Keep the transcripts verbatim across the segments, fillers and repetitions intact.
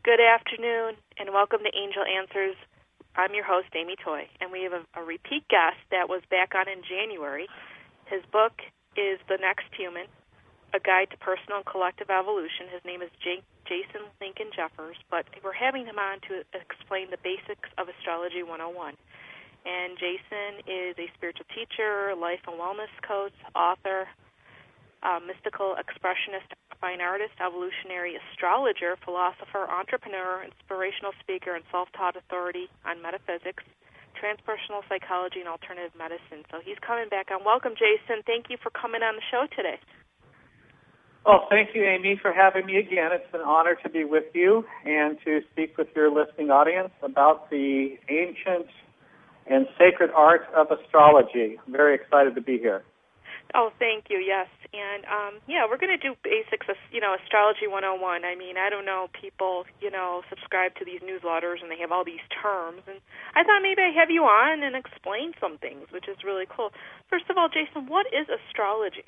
Good afternoon, and welcome to Angel Answers. I'm your host, Amy Toy, and we have a, a repeat guest that was back on in January. His book is The Next Human, A Guide to Personal and Collective Evolution. His name is J- Jason Lincoln Jeffers, but we're having him on to explain the basics of Astrology one oh one. And Jason is a spiritual teacher, life and wellness coach, author, uh, mystical expressionist, fine artist, evolutionary astrologer, philosopher, entrepreneur, inspirational speaker, and self-taught authority on metaphysics, transpersonal psychology, and alternative medicine. So he's coming back on. Welcome, Jason. Thank you for coming on the show today. Well, thank you, Amy, for having me again. It's an honor to be with you and to speak with your listening audience about the ancient and sacred art of astrology. I'm very excited to be here. Oh, thank you, yes. And, um, yeah, we're going to do basics of, you know, Astrology one oh one. I mean, I don't know, people, you know, subscribe to these newsletters and they have all these terms. And I thought maybe I'd have you on and explain some things, which is really cool. First of all, Jason, what is astrology?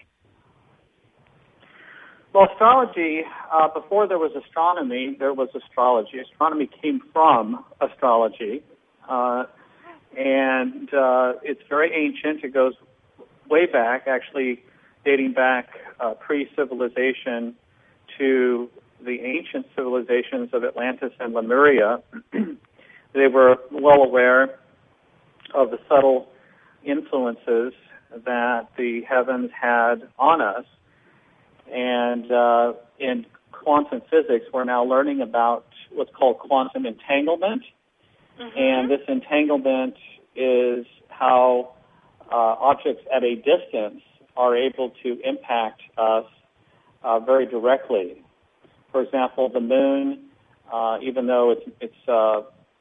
Well, astrology, uh, before there was astronomy, there was astrology. Astronomy came from astrology. Uh, and uh, it's very ancient. It goes way back, actually dating back uh, pre-civilization to the ancient civilizations of Atlantis and Lemuria. They were well aware of the subtle influences that the heavens had on us. And uh, in quantum physics, we're now learning about what's called quantum entanglement. Mm-hmm. And this entanglement is how uh, objects at a distance are able to impact us uh, very directly. For example, the moon, uh, even though it's, it's uh,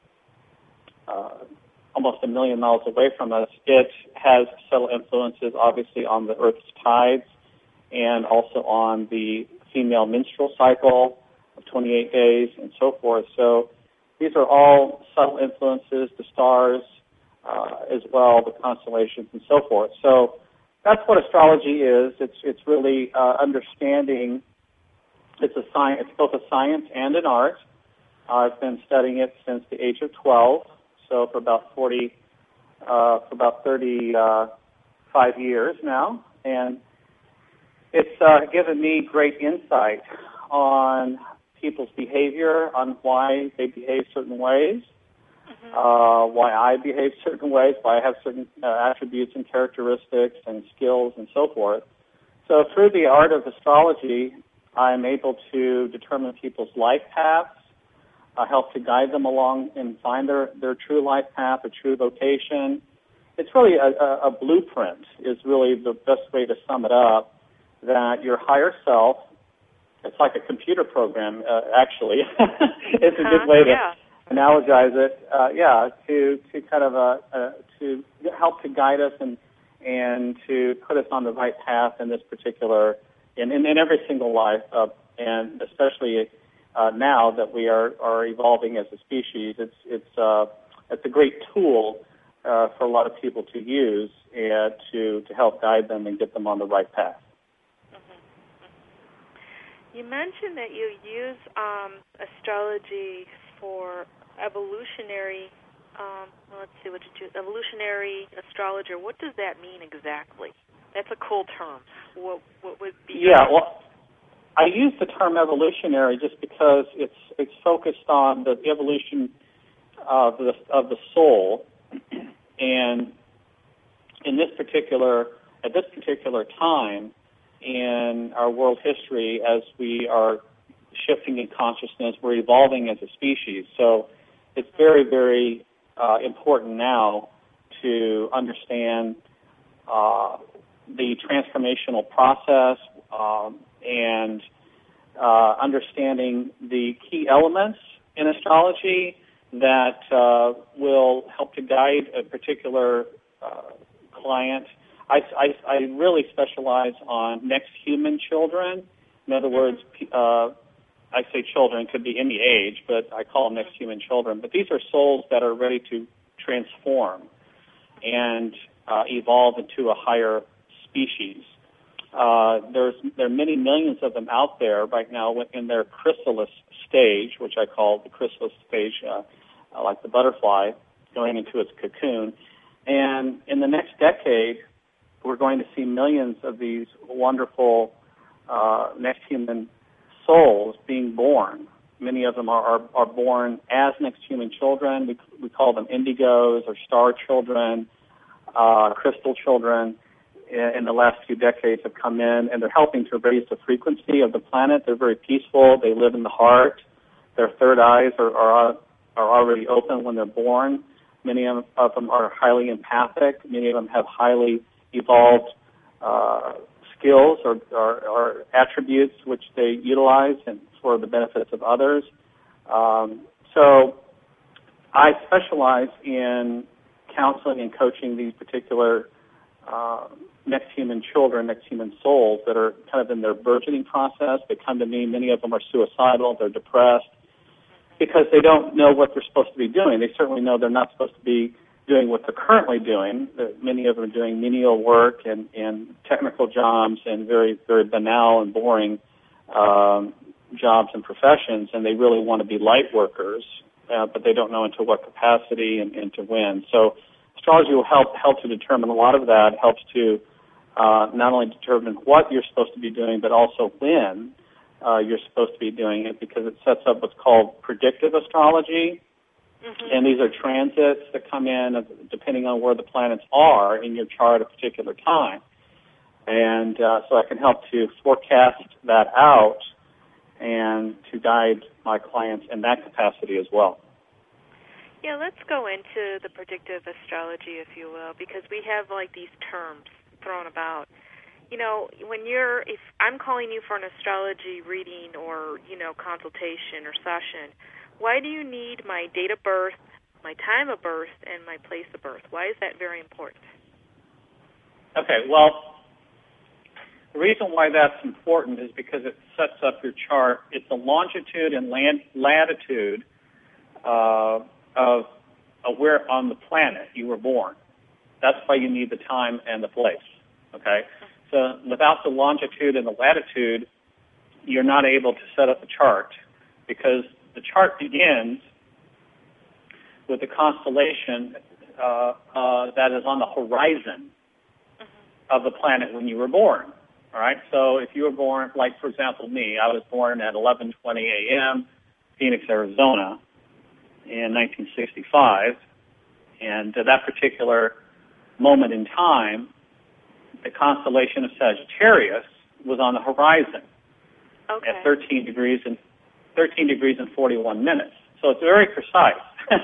uh, almost a million miles away from us, it has subtle influences, obviously, on the Earth's tides and also on the female menstrual cycle of twenty-eight days and so forth. So these are all subtle influences, the stars uh, as well, the constellations and so forth. So that's what astrology is. It's it's really uh, understanding. It's a science. It's both a science and an art. Uh, I've been studying it since the age of twelve, so for about forty, uh, for about thirty-five years now, and it's uh, given me great insight on people's behavior, on why they behave certain ways, mm-hmm. uh, why I behave certain ways, why I have certain uh, attributes and characteristics and skills and so forth. So through the art of astrology, I'm able to determine people's life paths, uh, help to guide them along and find their, their true life path, a true vocation. It's really a, a, a blueprint is really the best way to sum it up, that your higher self, it's like a computer program, uh, actually. It's a uh-huh, good way to yeah. analogize it. Uh, yeah, to to kind of uh, uh, to help to guide us and and to put us on the right path in this particular, in in, in every single life, uh, and especially uh, now that we are, are evolving as a species. It's it's uh, it's a great tool uh, for a lot of people to use uh, to to help guide them and get them on the right path. You mentioned that you use um, astrology for evolutionary, um, well, let's see, what did you, evolutionary astrologer. What does that mean exactly? That's a cool term. What, what would be? Yeah, well, I use the term evolutionary just because it's it's focused on the evolution of the of the soul, and in this particular at this particular time in our world history, as we are shifting in consciousness, we're evolving as a species. So it's very, very uh, important now to understand uh, the transformational process um, and uh, understanding the key elements in astrology that uh, will help to guide a particular uh, client. I, I, I really specialize on next human children. In other words, uh, I say children, could be any age, but I call them next human children. But these are souls that are ready to transform and uh, evolve into a higher species. Uh, there's there are many millions of them out there right now in their chrysalis stage, which I call the chrysalis stage, uh, like the butterfly going into its cocoon. And in the next decade, we're going to see millions of these wonderful uh, next human souls being born. Many of them are, are, are born as next human children. We, we call them indigos or star children, uh, crystal children. In the last few decades have come in, and they're helping to raise the frequency of the planet. They're very peaceful. They live in the heart. Their third eyes are, are, are already open when they're born. Many of them are highly empathic. Many of them have highly evolved uh, skills or, or, or attributes which they utilize and for the benefits of others. Um, so I specialize in counseling and coaching these particular uh, next human children, next human souls that are kind of in their burgeoning process. They come to me. Many of them are suicidal. They're depressed because they don't know what they're supposed to be doing. They certainly know they're not supposed to be doing what they're currently doing. Many of them are doing menial work and, and technical jobs and very, very banal and boring um, jobs and professions, and they really want to be light workers, uh, but they don't know into what capacity and, and to when. So astrology will help help to determine a lot of that, helps to uh, not only determine what you're supposed to be doing, but also when uh, you're supposed to be doing it, because it sets up what's called predictive astrology. Mm-hmm. And these are transits that come in depending on where the planets are in your chart at a particular time. And uh, so I can help to forecast that out and to guide my clients in that capacity as well. Yeah, let's go into the predictive astrology, if you will, because we have like these terms thrown about. You know, when you're, if I'm calling you for an astrology reading or, you know, consultation or session, why do you need my date of birth, my time of birth, and my place of birth? Why is that very important? Okay, well, the reason why that's important is because it sets up your chart. It's the longitude and land, latitude uh, of, of where on the planet you were born. That's why you need the time and the place, okay? So without the longitude and the latitude, you're not able to set up a chart because the chart begins with the constellation uh, uh, that is on the horizon of the planet when you were born, all right? So if you were born, like, for example, me, I was born at eleven twenty a.m., Phoenix, Arizona, in nineteen sixty-five, and at that particular moment in time, the constellation of Sagittarius was on the horizon okay. at thirteen degrees and thirteen degrees and forty-one minutes. So it's very precise.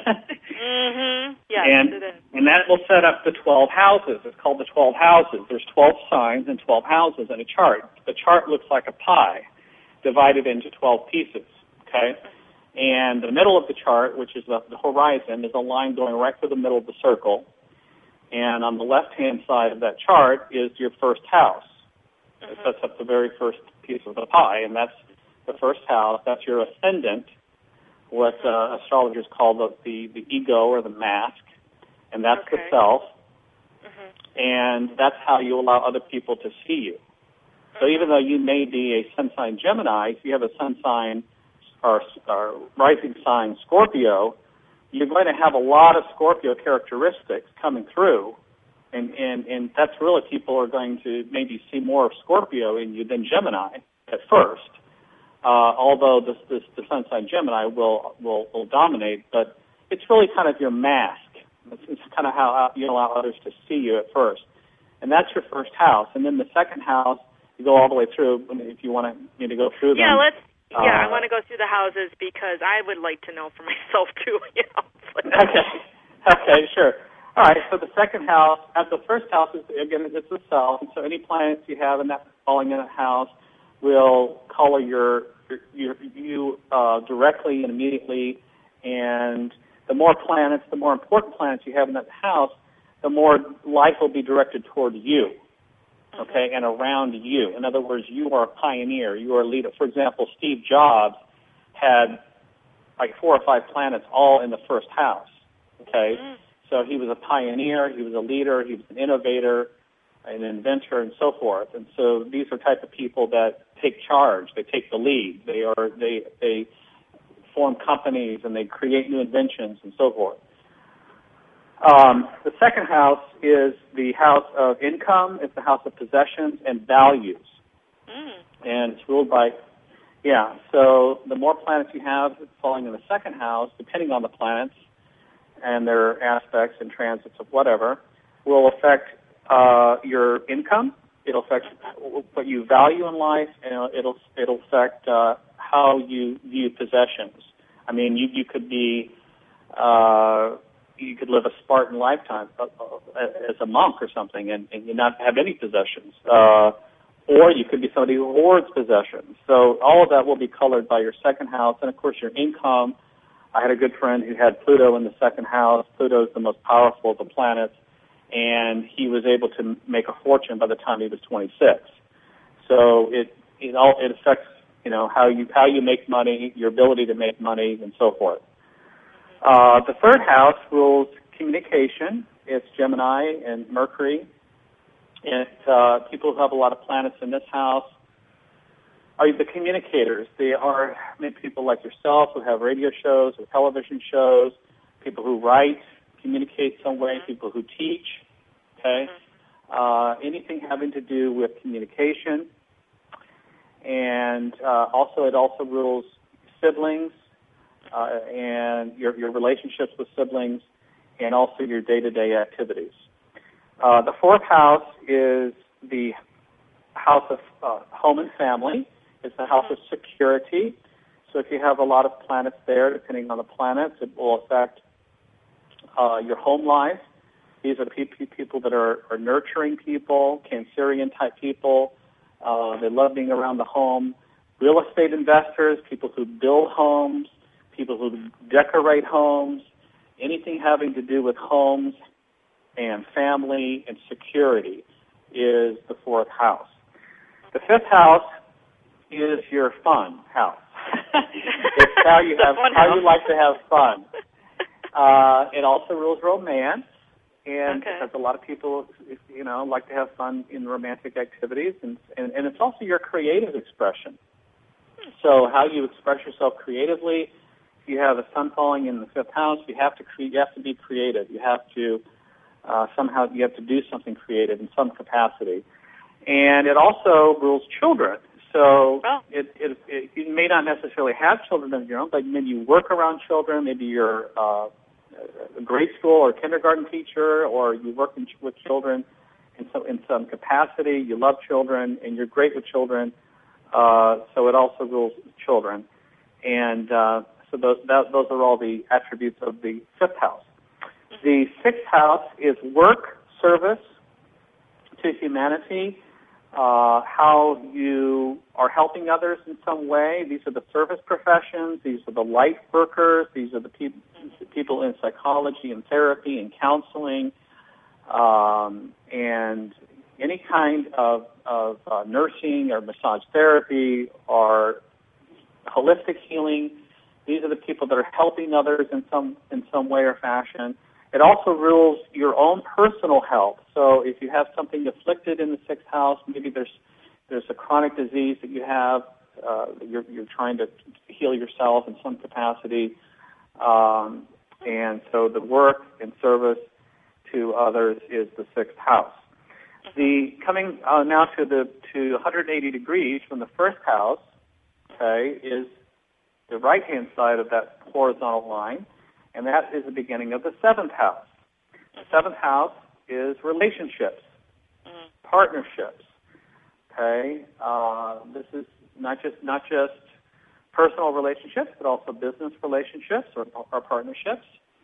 mm-hmm. Yes, and, it is. And that will set up the twelve houses. It's called the twelve houses. There's twelve signs and twelve houses in a chart. The chart looks like a pie divided into twelve pieces, okay? And the middle of the chart, which is the, the horizon, is a line going right through the middle of the circle. And on the left-hand side of that chart is your first house. Mm-hmm. It sets up the very first piece of the pie, and that's the first house. That's your ascendant, what uh, astrologers call the, the, the ego or the mask, and that's okay. the self. Mm-hmm. And that's how you allow other people to see you. So mm-hmm. even though you may be a sun sign Gemini, if you have a sun sign or, or rising sign Scorpio, you're going to have a lot of Scorpio characteristics coming through, and, and, and that's really people are going to maybe see more of Scorpio in you than Gemini at first, uh, although this, this, the sun sign Gemini will, will, will dominate, but it's really kind of your mask. It's, it's kind of how you allow others to see you at first. And that's your first house. And then the second house, you go all the way through if you want to, me to go through them. Yeah, let's. Yeah, uh, I want to go through the houses because I would like to know for myself too. You know. okay. Okay. Sure. All right. So the second house, at the first house is again it's the self. And so any planets you have in that falling in a house will color your your you uh, directly and immediately. And the more planets, the more important planets you have in that house, the more life will be directed toward you. Okay, and around you. In other words, you are a pioneer. You are a leader. For example, Steve Jobs had like four or five planets all in the first house. Okay, mm. So he was a pioneer. He was a leader. He was an innovator. an inventor, and so forth. And so these are type of people that take charge. They take the lead. They are they they form companies and they create new inventions and so forth. Um, the second house is the house of income. It's the house of possessions and values. Mm. And it's ruled by, yeah, so the more planets you have falling in the second house, depending on the planets and their aspects and transits of whatever, will affect uh, your income. It'll affect what you value in life, and it'll it'll affect uh, how you view possessions. I mean, you you could be uh, you could live a Spartan lifetime uh, as a monk or something, and, and you not have any possessions. Uh, or you could be somebody who hoards possessions. So all of that will be colored by your second house, and of course your income. I had a good friend who had Pluto in the second house. Pluto is the most powerful of the planets, and he was able to make a fortune by the time he was twenty-six. So it it all it affects you know how you how you make money, your ability to make money, and so forth. Uh, the third house rules communication. It's Gemini and Mercury. And uh, people who have a lot of planets in this house are the communicators. They are maybe people like yourself who have radio shows or television shows, people who write, communicate some way, people who teach, okay? Uh, anything having to do with communication. And uh, also it also rules siblings uh, and your, your relationships with siblings and also your day-to-day activities. Uh, the fourth house is the house of uh, home and family. It's the house of security. So if you have a lot of planets there, depending on the planets, it will affect uh, your home life. These are pe- people that are, are nurturing people, Cancerian-type people. Uh, they love being around the home. Real estate investors, people who build homes, people who decorate homes, anything having to do with homes and family and security is the fourth house. The fifth house is your fun house. It's how you have how you like to have fun. Uh, it also rules romance, and okay. because a lot of people, you know, like to have fun in romantic activities, and and, and it's also your creative expression. So how you express yourself creatively. If you have a sun falling in the fifth house, you have to cre- you have to be creative. You have to Uh, somehow you have to do something creative in some capacity. And it also rules children. So oh. it, it, it, you may not necessarily have children of your own, but maybe you work around children, maybe you're uh, a grade school or kindergarten teacher, or you work in, with children in some, in some capacity. You love children, and you're great with children. Uh, so it also rules children. And uh, so those, that, those are all the attributes of the fifth house. The sixth house is work, service to humanity, uh, how you are helping others in some way. These are the service professions. These are the light workers. These are the pe- people in psychology and therapy and counseling um, and any kind of, of uh, nursing or massage therapy or holistic healing. These are the people that are helping others in some in some way or fashion. It also rules your own personal health. So if you have something afflicted in the sixth house, maybe there's there's a chronic disease that you have, uh, you're, you're trying to heal yourself in some capacity. Um, and so the work and service to others is the sixth house. The coming uh, now to the to one hundred eighty degrees from the first house, okay, is the right-hand side of that horizontal line. And that is the beginning of the seventh house. The seventh house is relationships, mm-hmm. partnerships. Okay, uh, this is not just not just personal relationships, but also business relationships or, or partnerships.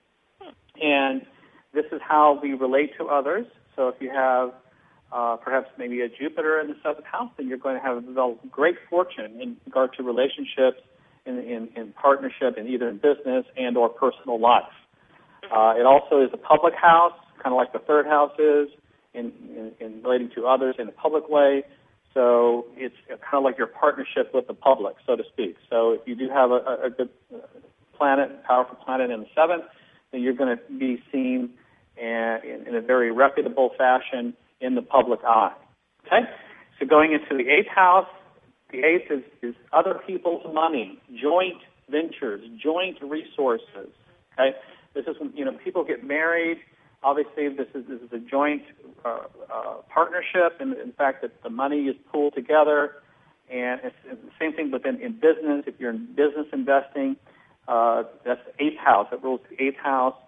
And this is how we relate to others. So if you have uh, perhaps maybe a Jupiter in the seventh house, then you're going to have a great fortune in regard to relationships. In, in, in partnership, in either in business and or personal life. Uh, it also is a public house, kind of like the third house is, in, in, in relating to others in a public way. So it's kind of like your partnership with the public, so to speak. So if you do have a, a good planet, powerful planet in the seventh, then you're going to be seen and in, in a very reputable fashion in the public eye. Okay? So going into the eighth house, the eighth is, is other people's money, joint ventures, joint resources. Okay? This is when, you know, people get married. Obviously, this is this is a joint uh, uh, partnership, and in fact, that the money is pooled together. And it's, it's the same thing within in business. If you're in business investing, uh, that's the eighth house. It rules the eighth house.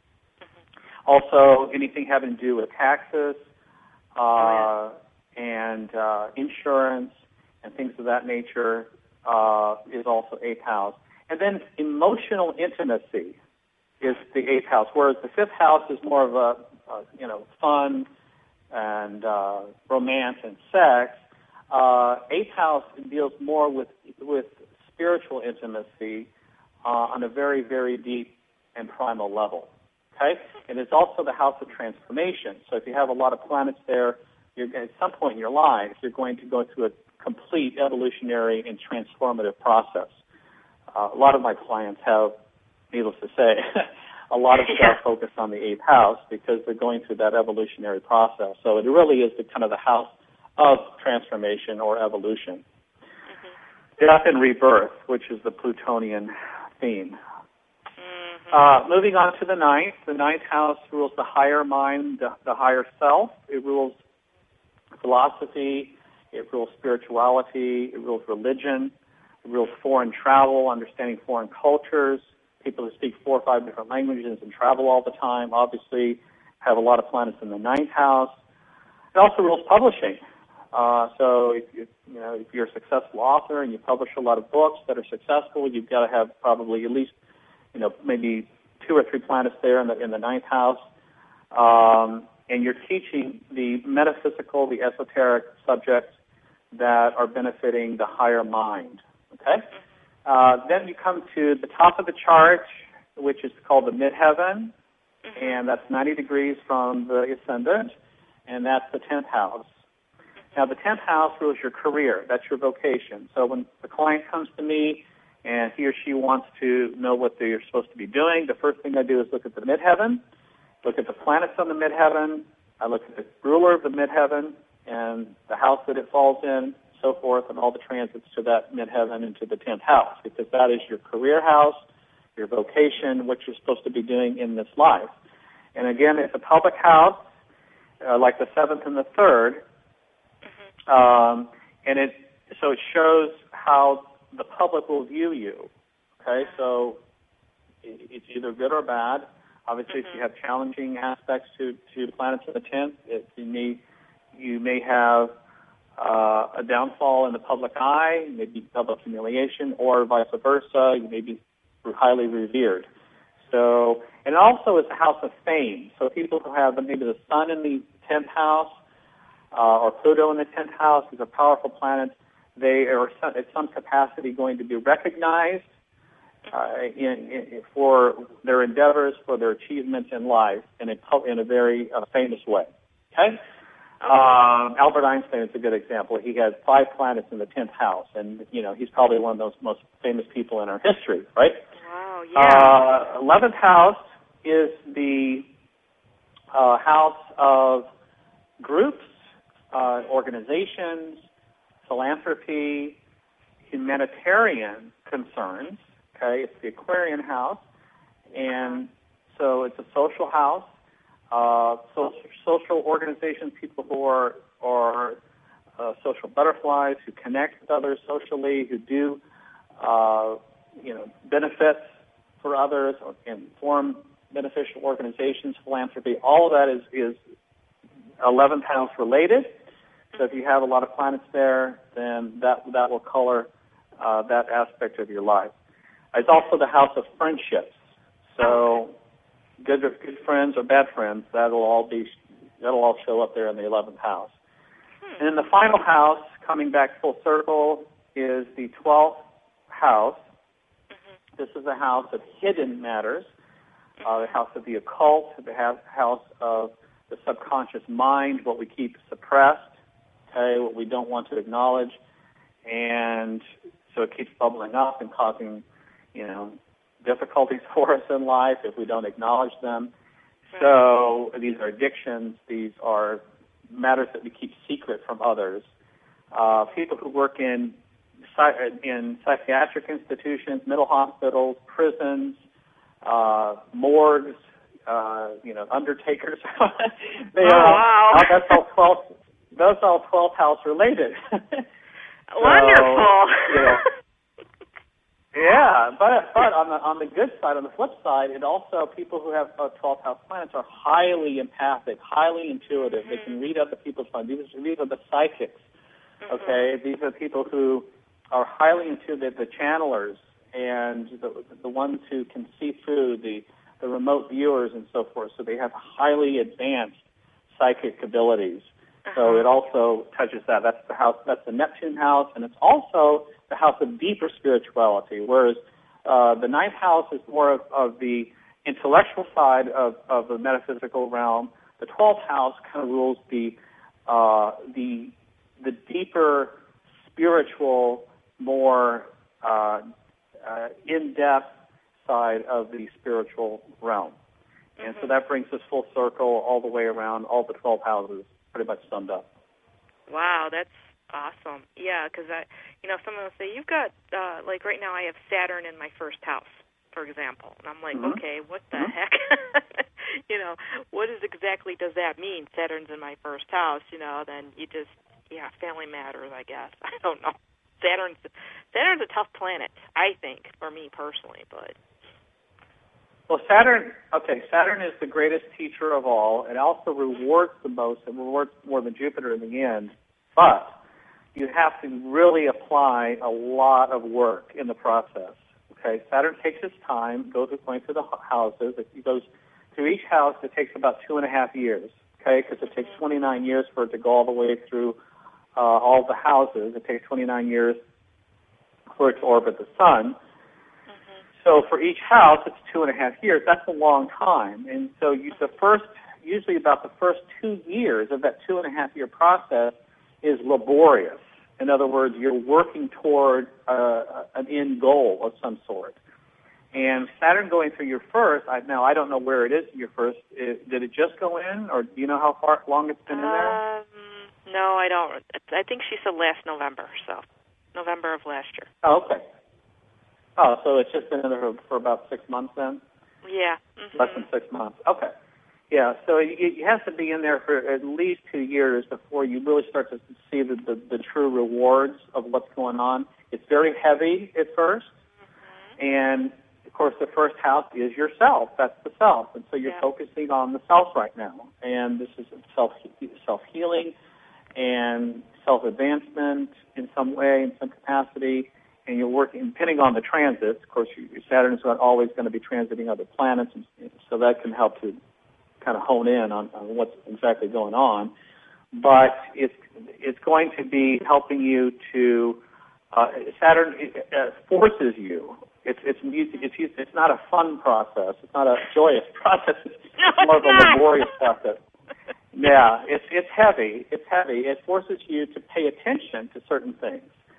Also, anything having to do with taxes uh, oh, yeah. and uh, insurance and things of that nature uh, is also eighth house. And then emotional intimacy is the eighth house, whereas the fifth house is more of a, a you know, fun and uh, romance and sex. Uh, eighth house deals more with with spiritual intimacy uh, on a very, very deep and primal level. Okay, and it's also the house of transformation. So if you have a lot of planets there, you're, at some point in your life, you're going to go through a complete evolutionary and transformative process. Uh, a lot of my clients have, needless to say, a lot of stuff focused on the eighth house because they're going through that evolutionary process. So it really is the kind of the house of transformation or evolution. Mm-hmm. Death and rebirth, which is the Plutonian theme. Mm-hmm. Uh, moving on to the ninth. The ninth house rules the higher mind, the, the higher self. It rules philosophy. It rules spirituality. It rules religion. It rules foreign travel, understanding foreign cultures. People who speak four or five different languages and travel all the time, obviously, have a lot of planets in the ninth house. It also rules publishing. Uh, so if you, you know, if you're a successful author and you publish a lot of books that are successful, you've got to have probably at least, you know, maybe two or three planets there in the in the ninth house. Um, and you're teaching the metaphysical, the esoteric subjects that are benefiting the higher mind. Okay? Uh, then you come to the top of the chart, which is called the midheaven, mm-hmm. and that's ninety degrees from the ascendant, and that's the tenth house. Now, the tenth house rules your career. That's your vocation. So when the client comes to me and he or she wants to know what they're supposed to be doing, the first thing I do is look at the midheaven, look at the planets on the midheaven, I look at the ruler of the midheaven and the house that it falls in, so forth, and all the transits to that midheaven into the tenth house, because that is your career house, your vocation, what you're supposed to be doing in this life. And again, it's a public house, uh, like the seventh and the third, Um, and it so it shows how the public will view you. Okay, so it, it's either good or bad. Obviously, mm-hmm. if you have challenging aspects to, to planets in the tenth, it, you may you may have uh, a downfall in the public eye, maybe public humiliation, or vice versa. You may be highly revered. So, and it also is a house of fame. So people who have maybe the sun in the tenth house. Uh, or Pluto in the tenth house, these are powerful planets. They are at some capacity going to be recognized uh, in, in, for their endeavors, for their achievements in life in a, in a very uh, famous way. Okay? Um, Albert Einstein is a good example. He has five planets in the tenth house, and, you know, he's probably one of those most famous people in our history, right? Wow, yeah. Uh, eleventh house is the uh, house of groups, Uh, organizations, philanthropy, humanitarian concerns. Okay, it's the Aquarian house, and so it's a social house. Uh, so, social organizations, people who are are uh, social butterflies who connect with others socially, who do uh, you know benefits for others, and form beneficial organizations, philanthropy. All of that is is eleventh house related. So if you have a lot of planets there, then that that will color uh, that aspect of your life. It's also the house of friendships. So good good friends or bad friends, that'll all be that'll all show up there in the eleventh house. Hmm. And then the final house, coming back full circle, is the twelfth house. Mm-hmm. This is the house of hidden matters, uh, the house of the occult, the house of the subconscious mind, what we keep suppressed. Okay, what we don't want to acknowledge, and so it keeps bubbling up and causing, you know, difficulties for us in life if we don't acknowledge them. So these are addictions. These are matters that we keep secret from others. Uh, people who work in in psychiatric institutions, mental hospitals, prisons, uh, morgues, uh, you know, undertakers. they oh, are wow. all, that's all twelfth. Those are all twelfth house related. so, Wonderful. You know, yeah, but but on the on the good side, on the flip side, it also people who have uh, twelfth house planets are highly empathic, highly intuitive. Mm-hmm. They can read other people's minds. These are, these are the psychics. Mm-hmm. Okay, these are people who are highly intuitive, the channelers, and the the ones who can see through the the remote viewers and so forth. So they have highly advanced psychic abilities. Uh-huh. So it also touches that. That's the house. That's the Neptune house, and it's also the house of deeper spirituality. Whereas uh, the ninth house is more of, of the intellectual side of, of the metaphysical realm. The twelfth house kind of rules the uh, the the deeper spiritual, more uh, uh, in-depth side of the spiritual realm. And mm-hmm. so that brings us full circle all the way around, all the twelve houses pretty much summed up. Wow, that's awesome. Yeah, because I, you know, someone will say, you've got, uh, like right now I have Saturn in my first house, for example. And I'm like, mm-hmm. okay, what the mm-hmm. heck? you know, what is exactly does that mean, Saturn's in my first house? You know, then you just, yeah, family matters, I guess. I don't know. Saturn's, Saturn's a tough planet, I think, for me personally, but... Well, Saturn, okay, Saturn is the greatest teacher of all. It also rewards the most. It rewards more than Jupiter in the end. But you have to really apply a lot of work in the process. Okay, Saturn takes its time, goes going through the houses. It goes through each house. It takes about two and a half years. Okay, because it takes twenty-nine years for it to go all the way through uh, all the houses. It takes twenty-nine years for it to orbit the sun. So for each house, it's two and a half years. That's a long time. And so you, the first, usually about the first two years of that two and a half year process is laborious. In other words, you're working toward uh, an end goal of some sort. And Saturn going through your first, I, now I don't know where it is in your first. It, did it just go in, or do you know how far long it's been in there? Um, no, I don't. I think she said last November, so November of last year. Oh, okay. Oh, so it's just been in there for, for about six months then? Yeah. Mm-hmm. Less than six months. Okay. Yeah, so it, it has to be in there for at least two years before you really start to see the, the, the true rewards of what's going on. It's very heavy at first, mm-hmm. and, of course, the first house is yourself. That's the self, and so you're yeah. focusing on the self right now. And this is self, self-healing and self-advancement in some way, in some capacity. And you're working, depending on the transits, of course, your Saturn is not always going to be transiting other planets, and so that can help to kind of hone in on, on what's exactly going on. But it's it's going to be helping you to uh, Saturn uh, forces you. It's it's it's it's not a fun process. It's not a joyous process. It's no, more it's of a not. laborious process. Yeah, it's it's heavy. It's heavy. It forces you to pay attention to certain things.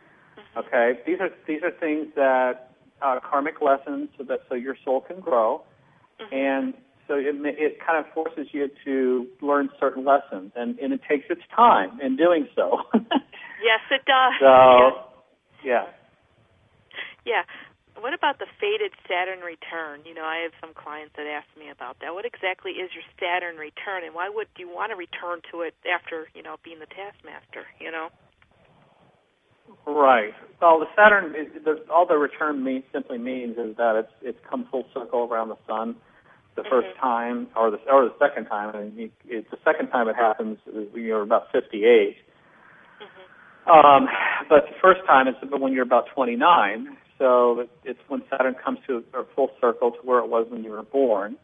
Okay, these are these are things that uh, karmic lessons, so that so your soul can grow, mm-hmm. and so it it kind of forces you to learn certain lessons, and, and it takes its time in doing so. Yes, it does. So, yeah. Yeah. What about the fated Saturn return? You know, I have some clients that ask me about that. What exactly is your Saturn return, and why would you want to return to it after, you know, being the taskmaster, you know? Right. Well, the Saturn, is, the, all the return means simply means is that it's it's come full circle around the sun the mm-hmm. first time, or the or the second time. And you, it's the second time it happens, you're about fifty-eight. Mm-hmm. Um, but the first time it's when you're about twenty-nine. So it's when Saturn comes to a full circle to where it was when you were born.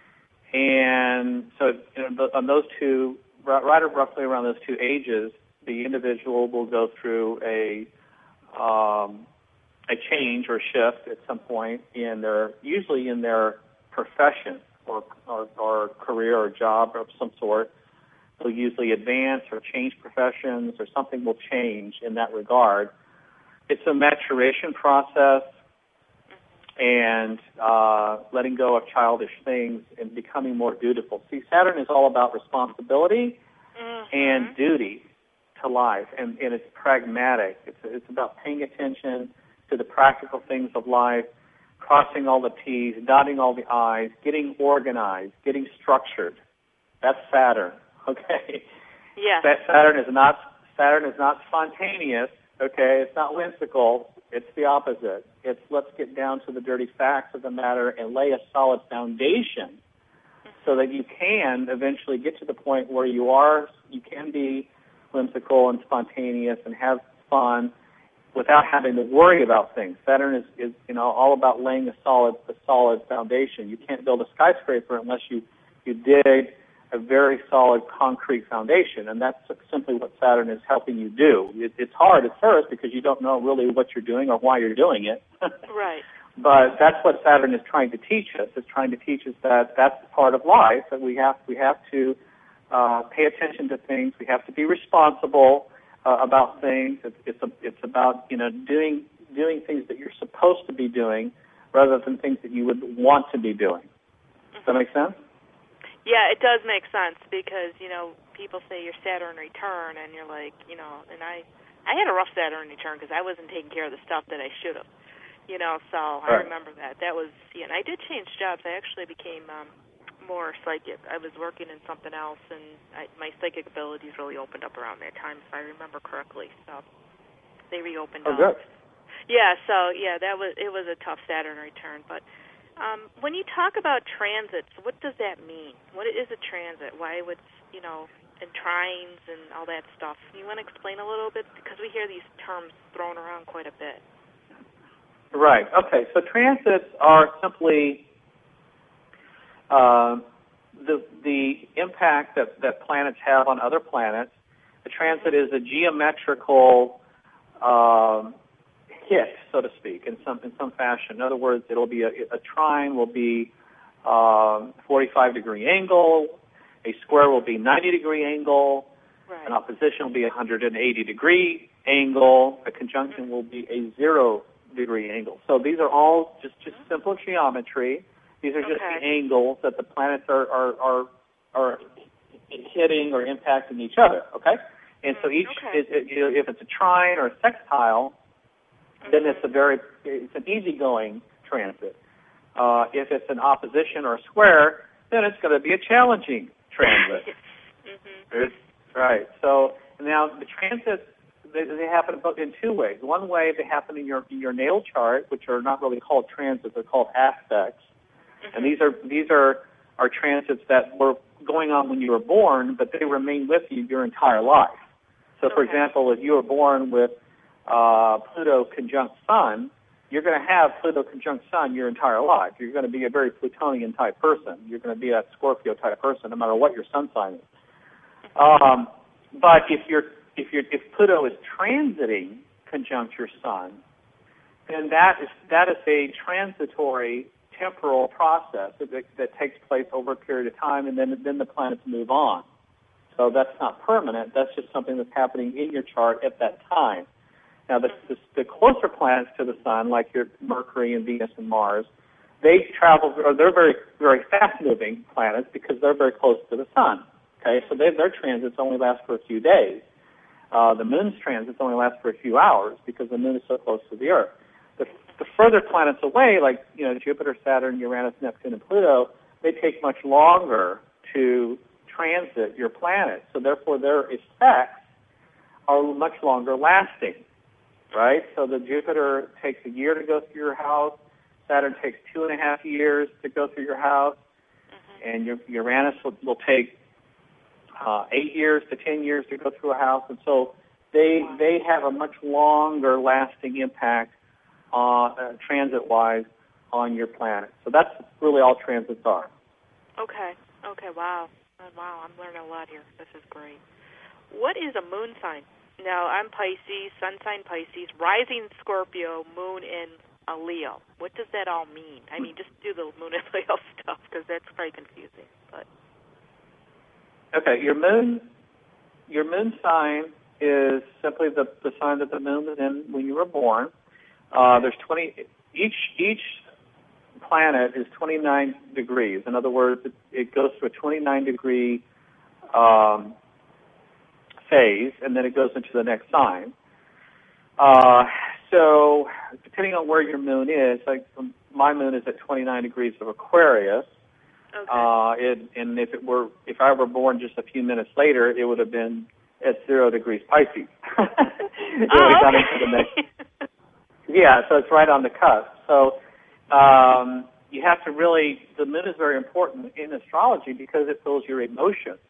And so you know, on those two, right, right roughly around those two ages, the individual will go through a um, a change or shift at some point in their, usually in their profession or, or, or career or job of some sort. They'll usually advance or change professions, or something will change in that regard. It's a maturation process, and uh, letting go of childish things and becoming more dutiful. See, Saturn is all about responsibility mm-hmm. and duty to life, and, and it's pragmatic. It's, it's about paying attention to the practical things of life, crossing all the T's, dotting all the I's, getting organized, getting structured. That's Saturn, okay? Yes. That Saturn is not Saturn is not spontaneous, okay? It's not whimsical. It's the opposite. It's let's get down to the dirty facts of the matter and lay a solid foundation mm-hmm. so that you can eventually get to the point where you are, you can be whimsical and spontaneous and have fun without having to worry about things. Saturn is, is you know, all about laying a solid a solid foundation. You can't build a skyscraper unless you, you dig a very solid concrete foundation, and that's simply what Saturn is helping you do. It, it's hard at first because you don't know really what you're doing or why you're doing it. Right. But that's what Saturn is trying to teach us. It's trying to teach us that that's part of life, that we have we have to uh, pay attention to things. We have to be responsible uh, about things. It's it's, a, it's about you know doing doing things that you're supposed to be doing rather than things that you would want to be doing. Does that make sense? Yeah, it does make sense because, you know, people say your Saturn return, and you're like, you know, and I I had a rough Saturn return because I wasn't taking care of the stuff that I should have, you know, so right. I remember that. That was, yeah, and I did change jobs. I actually became um, more psychic. I was working in something else, and I, my psychic abilities really opened up around that time, if I remember correctly, so they reopened oh, up. Good. Yeah, so, yeah, that was it was a tough Saturn return, but Um, when you talk about transits, what does that mean? What is a transit? Why would, you know, and trines and all that stuff? You want to explain a little bit? Because we hear these terms thrown around quite a bit. Right. Okay. So transits are simply uh, the the impact that, that planets have on other planets. A transit mm-hmm. is a geometrical um, hit, so to speak, in some in some fashion. In other words, it'll be a, a trine will be um, forty-five degree angle, a square will be ninety degree angle, right. an opposition will be one hundred eighty degree angle, a conjunction mm-hmm. will be a zero degree angle. So these are all just, just mm-hmm. simple geometry. These are just okay. the angles that the planets are are, are are hitting or impacting each other. Okay, and so each okay. is, if it's a trine or a sextile, then it's a very it's an easygoing transit. Uh, if it's an opposition or a square, then it's going to be a challenging transit. mm-hmm. It's, right. So now the transits they, they happen in two ways. One way they happen in your in your natal chart, which are not really called transits; they're called aspects. Mm-hmm. And these are these are are transits that were going on when you were born, but they remain with you your entire life. So, for okay. example, if you were born with Uh, Pluto conjunct Sun, you're going to have Pluto conjunct Sun your entire life. You're going to be a very Plutonian type person. You're going to be a Scorpio type person, no matter what your sun sign is. Um, but if you're if you're if Pluto is transiting conjunct your Sun, then that is that is a transitory temporal process that, that takes place over a period of time, and then then the planets move on. So that's not permanent. That's just something that's happening in your chart at that time. Now, the, the, the closer planets to the Sun, like your Mercury and Venus and Mars, they travel, or they're very, very fast-moving planets because they're very close to the Sun. Okay, so they, their transits only last for a few days. Uh, the Moon's transits only last for a few hours because the Moon is so close to the Earth. The, the further planets away, like you know Jupiter, Saturn, Uranus, Neptune, and Pluto, they take much longer to transit your planet. So therefore, their effects are much longer lasting. Right? So the Jupiter takes a year to go through your house. Saturn takes two and a half years to go through your house. Mm-hmm. And your Uranus will, will take uh, eight years to ten years to go through a house. And so they wow. they have a much longer lasting impact uh, uh, transit-wise on your planet. So that's really all transits are. Okay. Okay, wow. Oh, wow, I'm learning a lot here. This is great. What is a moon sign? Now, I'm Pisces, sun sign Pisces, rising Scorpio, moon in a Leo. What does that all mean? I mean, just do the moon and Leo stuff because that's probably confusing. But okay, your moon, your moon sign is simply the, the sign that the moon was in when you were born. Uh, there's twenty each each planet is twenty-nine degrees. In other words, it, it goes to a twenty-nine degree um, phase, and then it goes into the next sign. Uh, so depending on where your moon is, like my moon is at twenty-nine degrees of Aquarius. Okay. Uh, it, and if it were, if I were born just a few minutes later, it would have been at zero degrees Pisces. Oh, okay. Into the next, yeah, so it's right on the cusp. So um, you have to really, the moon is very important in astrology because it fills your emotions.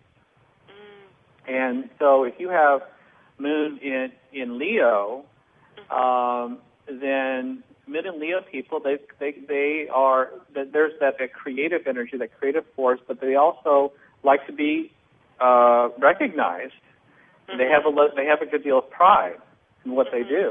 Mm. And so if you have moon in in Leo, um, then Mid and Leo people, they they they are there's that, that creative energy, that creative force, but they also like to be uh, recognized. Mm-hmm. They have a they have a good deal of pride in what mm-hmm. they do,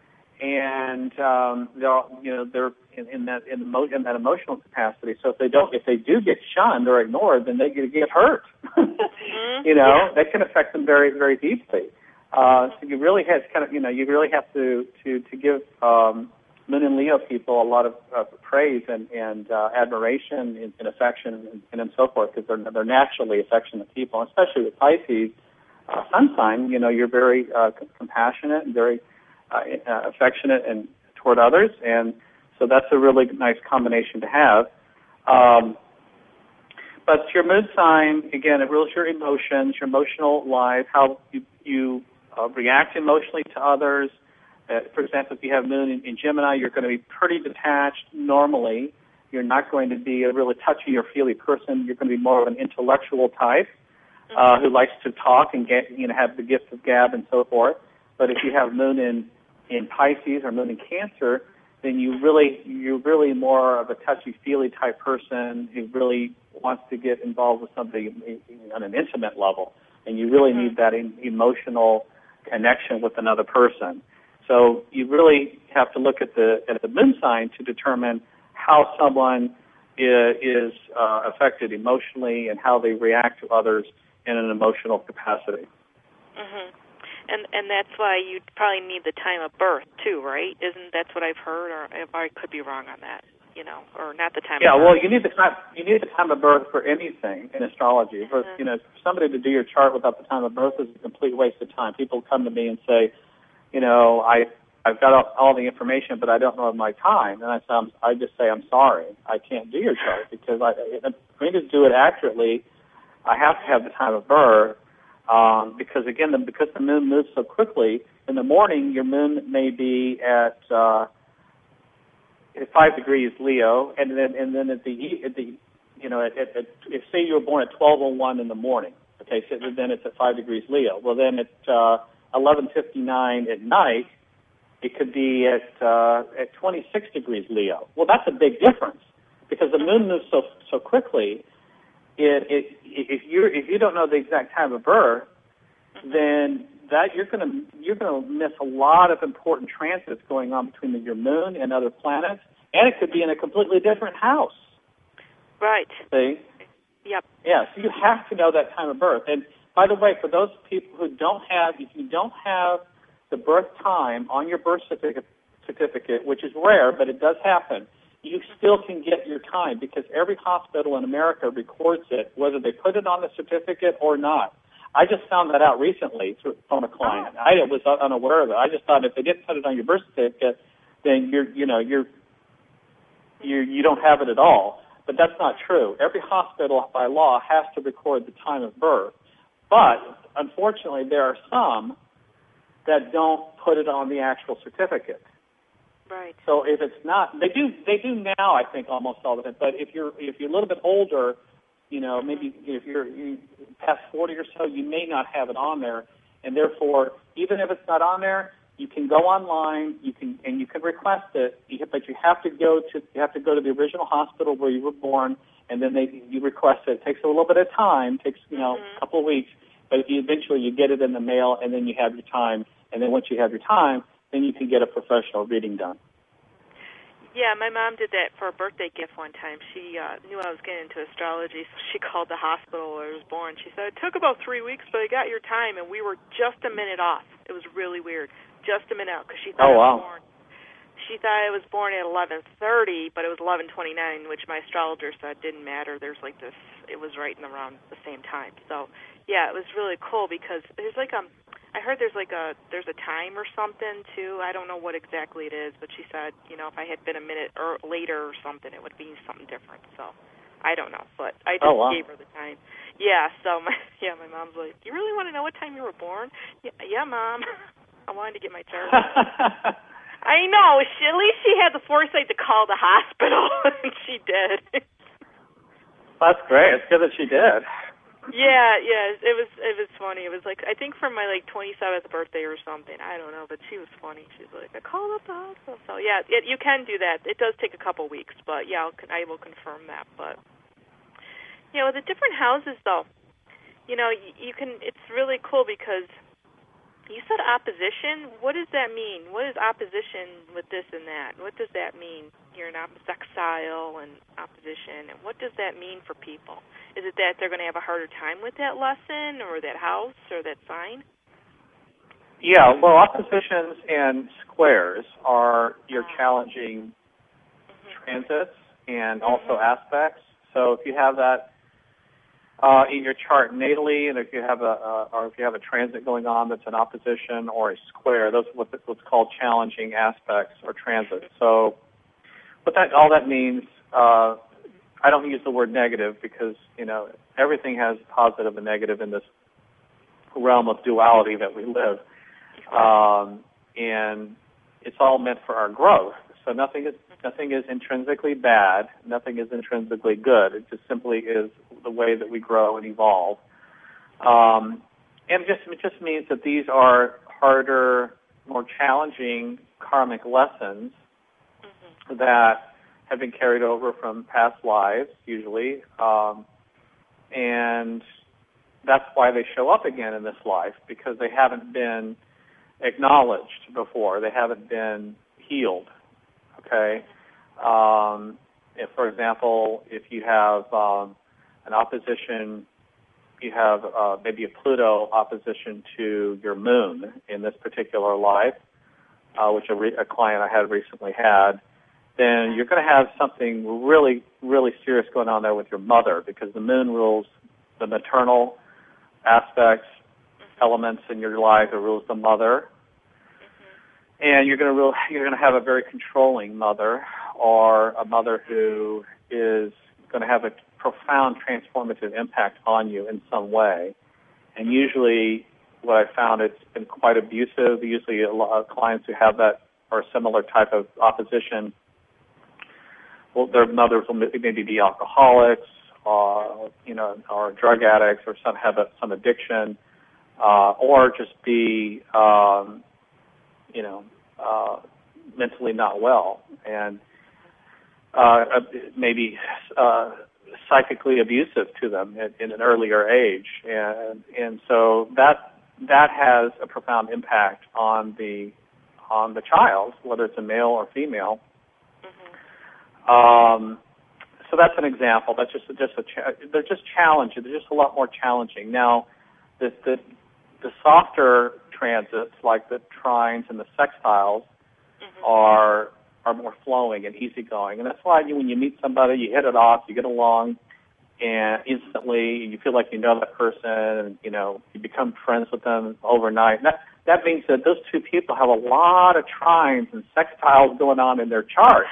and um, they're you know they're in, in that in, emo, in that emotional capacity. So if they don't if they do get shunned or ignored, then they get get hurt. mm-hmm. You know yeah. that can affect them very very deeply. Uh, so you really have kind of you know you really have to to to give. Um, Moon and Leo people a lot of uh, praise and, and uh, admiration and, and affection and, and, and so forth because they're they're naturally affectionate people, especially with Pisces uh, sun sign. You know, you're very uh, compassionate and very uh, uh, affectionate and toward others, and so that's a really nice combination to have. Um, but your moon sign again, it rules your emotions, your emotional life, how you you uh, react emotionally to others. Uh, for example, if you have moon in, in Gemini, you're going to be pretty detached normally. You're not going to be a really touchy or feely person. You're going to be more of an intellectual type uh, who likes to talk and get, you know, have the gift of gab and so forth. But if you have moon in, in Pisces or moon in Cancer, then you really, you're really more of a touchy-feely type person who really wants to get involved with somebody on an intimate level. And you really need that in, emotional connection with another person. So you really have to look at the at the moon sign to determine how someone is, is uh, affected emotionally and how they react to others in an emotional capacity. Mm-hmm. And and that's why you probably need the time of birth too, right? Isn't that's what I've heard, or I could be wrong on that, you know, or not the time. Yeah, of birth. well, you need the time you need the time of birth for anything in astrology. For, mm-hmm. you know, for somebody to do your chart without the time of birth is a complete waste of time. People come to me and say, you know, I, I've got all, all the information, but I don't know my time. And I say, I'm, I just say, I'm sorry. I can't do your chart because I, for me to do it accurately, I have to have the time of birth um, because, again, the, because the moon moves so quickly, in the morning your moon may be at, uh, at five degrees Leo, and then and then at the, at the you know, at, at, at, if say you were born at twelve oh one in the morning, okay, so then it's at five degrees Leo. Well, then at uh, eleven fifty-nine at night, it could be at uh, at twenty-six degrees Leo. Well, that's a big difference because the moon moves so so quickly. It, it, if you if you don't know the exact time of birth, then that you're going to you're going to miss a lot of important transits going on between the, your moon and other planets, and it could be in a completely different house. Right. See? Yep. Yeah. So you have to know that time of birth. And by the way, for those people who don't have, if you don't have the birth time on your birth certificate, certificate, which is rare, but it does happen, you still can get your time because every hospital in America records it, whether they put it on the certificate or not. I just found that out recently from a client. I was unaware of it. I just thought if they didn't put it on your birth certificate, then you're, you know, you're, you you don't have it at all. But that's not true. Every hospital, by law, has to record the time of birth. But unfortunately, there are some that don't put it on the actual certificate. Right. So if it's not, they do they do now, I think, almost all of it. But if you're if you're a little bit older, you know, maybe if you're you past forty or so, you may not have it on there, and therefore, even if it's not on there, you can go online, you can and you can request it. You, but you have to go to you have to go to the original hospital where you were born, and then they you request it. It takes a little bit of time, takes you know mm-hmm. a couple of weeks, but if you eventually you get it in the mail, and then you have your time, and then once you have your time, then you can get a professional reading done. Yeah, my mom did that for a birthday gift one time. She uh, knew I was getting into astrology, so she called the hospital where I was born. She said, it took about three weeks, but I got your time, and we were just a minute off. It was really weird. Just a minute out, because she thought oh, I wow. was born. she thought I was born at eleven thirty, but it was eleven twenty-nine, which my astrologer said didn't matter. There's like this, it was right in around the same time. So, yeah, it was really cool because there's like a, I heard there's like a, there's a time or something too. I don't know what exactly it is, but she said, you know, if I had been a minute or later or something, it would be something different. So, I don't know, but I just oh, wow. gave her the time. Yeah, so my, yeah, my mom's like, you really want to know what time you were born? Yeah, yeah, Mom. I wanted to get my chart. I know. She, at least she had the foresight to call the hospital, and she did. That's great. It's good that she did. Yeah, yeah. It was it was funny. It was like, I think for my like twenty-seventh birthday or something. I don't know, but she was funny. She's like, I called up the hospital. So yeah, it, you can do that. It does take a couple weeks, but yeah, I'll, I will confirm that. But you know, the different houses though, you know, you, you can. It's really cool because. You said opposition. What does that mean? What is opposition with this and that? What does that mean? You're in op- sextile and opposition. And what does that mean for people? Is it that they're going to have a harder time with that lesson or that house or that sign? Yeah, well, oppositions and squares are your challenging mm-hmm. transits and mm-hmm. also aspects. So if you have that Uh, in your chart natally, and if you have a, uh, or if you have a transit going on that's an opposition or a square, those are what the, what's called challenging aspects or transits. So, what that all that means, uh, I don't use the word negative because you know everything has positive and negative in this realm of duality that we live, um, and it's all meant for our growth. So nothing is nothing is intrinsically bad. Nothing is intrinsically good. It just simply is the way that we grow and evolve. Um, and it just, it just means that these are harder, more challenging karmic lessons mm-hmm. that have been carried over from past lives, usually. Um, and that's why they show up again in this life, because they haven't been acknowledged before. They haven't been healed. Okay, um, if, for example, if you have um, an opposition, you have uh, maybe a Pluto opposition to your moon in this particular life, uh, which a, re- a client I had recently had, then you're going to have something really, really serious going on there with your mother, because the moon rules the maternal aspects, elements in your life. It rules the mother. And you're going to real, you're going to have a very controlling mother, or a mother who is going to have a profound transformative impact on you in some way. And usually, what I found, it's been quite abusive. Usually, a lot of clients who have that or similar type of opposition, well, their mothers will maybe be alcoholics, or you know, or drug addicts, or some have a, some addiction, uh, or just be um, you know, uh, mentally not well, and uh, maybe uh, psychically abusive to them in, in an earlier age, and and so that that has a profound impact on the on the child, whether it's a male or female. Mm-hmm. Um, so that's an example. That's just a, just a cha- they're just challenging. They're just a lot more challenging. Now, the the the softer transits, like the trines and the sextiles, mm-hmm. are are more flowing and easygoing, and that's why you, when you meet somebody, you hit it off, you get along, and instantly you feel like you know that person, and you know you become friends with them overnight. And that that means that those two people have a lot of trines and sextiles going on in their charts,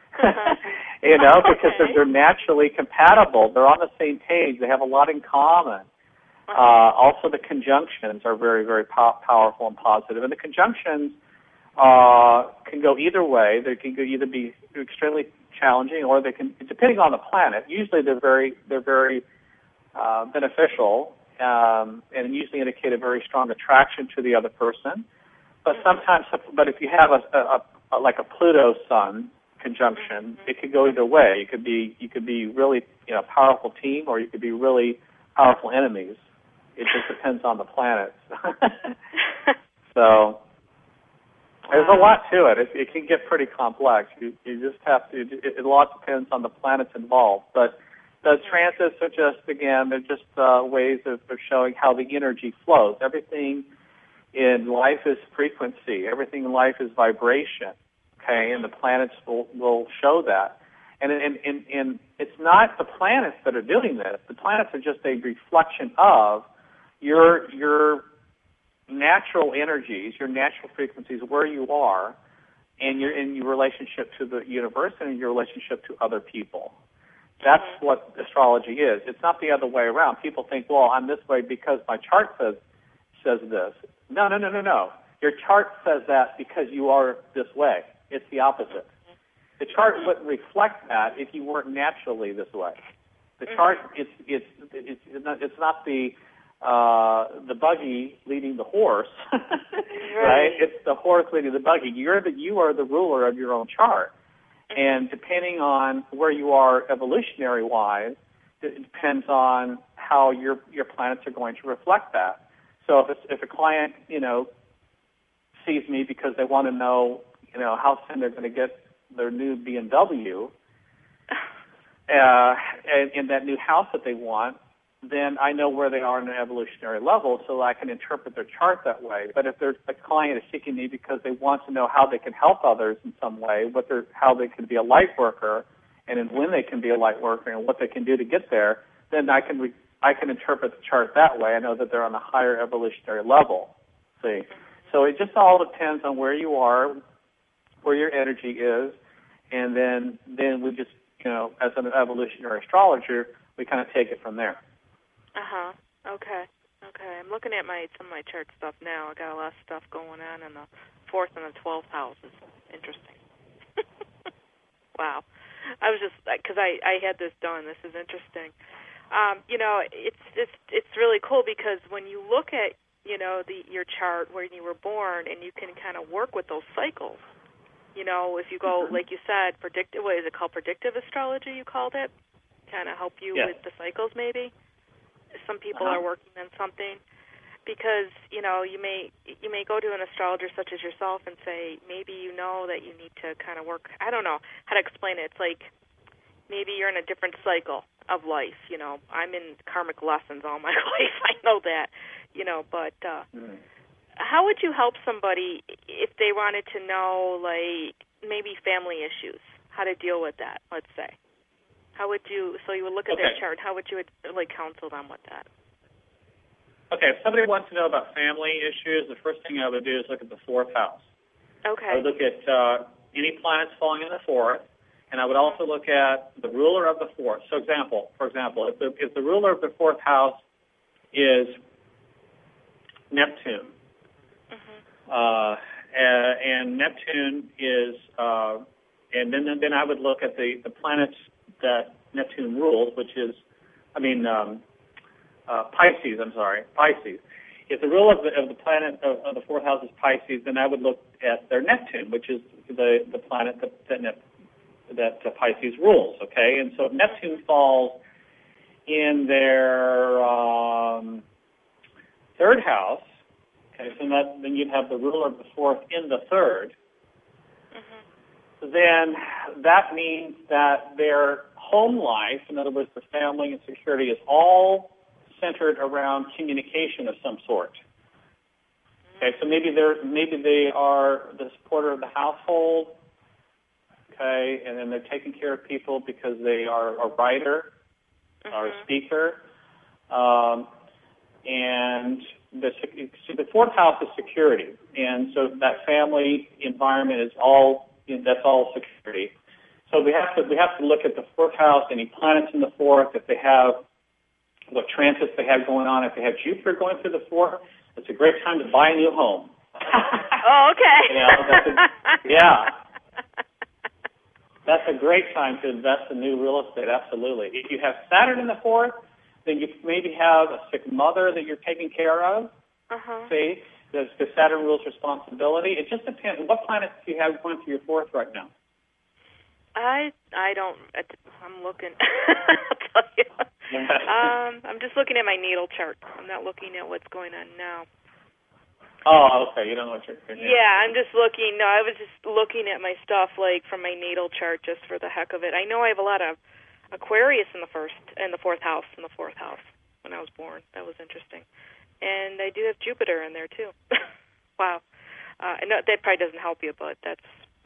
you know, okay. because they're, they're naturally compatible. They're on the same page. They have a lot in common. Uh, also, the conjunctions are very, very po- powerful and positive. And the conjunctions uh, can go either way. They can go either be extremely challenging, or they can, depending on the planet. Usually, they're very, they're very uh, beneficial, um, and usually indicate a very strong attraction to the other person. But sometimes, but if you have a, a, a like a Pluto Sun conjunction, it could go either way. You could be, you could be really, you know, a powerful team, or you could be really powerful enemies. It just depends on the planets. So there's a lot to it. It, it can get pretty complex. You, you just have to. It, a lot depends on the planets involved. But the transits are just, again, they're just uh, ways of, of showing how the energy flows. Everything in life is frequency. Everything in life is vibration. okay, and the planets will, will show that. And, and, and, and it's not the planets that are doing this. The planets are just a reflection of your your natural energies, your natural frequencies, where you are, and your in your relationship to the universe and in your relationship to other people. That's mm-hmm. what astrology is. It's not the other way around. People think, well, I'm this way because my chart says says this. No, no, no, no, no. Your chart says that because you are this way. It's the opposite. The chart wouldn't reflect that if you weren't naturally this way. The chart, it's it's it's it's not, it's not the uh, the buggy leading the horse, right. right? It's the horse leading the buggy. You're the you are the ruler of your own chart, and depending on where you are evolutionary wise, it depends on how your your planets are going to reflect that. So if it's, if a client you know sees me because they want to know you know how soon they're going to get their new B M W, uh, and in that new house that they want, then I know where they are in an evolutionary level, so I can interpret their chart that way. But if there's a client is seeking me because they want to know how they can help others in some way, what they're, how they can be a light worker, and then when they can be a light worker, and what they can do to get there, then I can re- I can interpret the chart that way. I know that they're on a higher evolutionary level. See, so it just all depends on where you are, where your energy is, and then then we just, you know, as an evolutionary astrologer, we kind of take it from there. Uh-huh. Okay. Okay. I'm looking at my some of my chart stuff now. I got a lot of stuff going on in the fourth and the twelfth houses. Interesting. Wow. I was just, because I, I had this done. This is interesting. Um, you know, it's, it's, it's really cool because when you look at, you know, the your chart when you were born and you can kind of work with those cycles. You know, if you go, like you said, predictive, what is it called, predictive astrology you called it? Kind of help you yes. with the cycles maybe? Some people uh-huh. are working on something. Because, you know, you may you may go to an astrologer such as yourself and say, maybe you know that you need to kind of work, I don't know how to explain it. It's like maybe you're in a different cycle of life, you know. I'm in karmic lessons all my life, I know that, you know, but uh, mm. how would you help somebody if they wanted to know, like, maybe family issues, how to deal with that, let's say? How would you, so you would look at okay. their chart, how would you, like, counsel them with that? Okay, if somebody wants to know about family issues, the first thing I would do is look at the fourth house. Okay. I would look at uh, any planets falling in the fourth, and I would also look at the ruler of the fourth. So, example, for example, if the, if the ruler of the fourth house is Neptune, mm-hmm. uh, and Neptune is, uh, and then then I would look at the, the planets that Neptune rules, which is, I mean, um, Uh, Pisces, I'm sorry, Pisces. If the rule of the, of the planet of, of the fourth house is Pisces, then I would look at their Neptune, which is the, the planet that that, Nep, that uh, Pisces rules. Okay, and so if Neptune falls in their um, third house, okay, so that, then you'd have the ruler of the fourth in the third. Mm-hmm. Then that means that their home life, in other words, the family and security, is all centered around communication of some sort. Okay, so maybe they're maybe they are the supporter of the household. Okay, and then they're taking care of people because they are a writer mm-hmm. or a speaker. Um, and the so the fourth house is security, and so that family environment is all that's all security. So we have to we have to look at the fourth house, any planets in the fourth, if they have what transits they have going on. If they have Jupiter going through the fourth, it's a great time to buy a new home. Oh, okay. you know, that's a, yeah. That's a great time to invest in new real estate, absolutely. If you have Saturn in the fourth, then you maybe have a sick mother that you're taking care of. Uh-huh. See, the, the Saturn rules responsibility. It just depends. What planets do you have going through your fourth right now? I I don't. I'm looking. I'll tell you. um, I'm just looking at my natal chart. I'm not looking at what's going on now. Oh, okay. You don't know what you're doing. Yeah, I'm just looking. No, I was just looking at my stuff, like from my natal chart, just for the heck of it. I know I have a lot of Aquarius in the first and the fourth house. In the fourth house when I was born. That was interesting. And I do have Jupiter in there too. Wow. Uh, I know that probably doesn't help you, but that's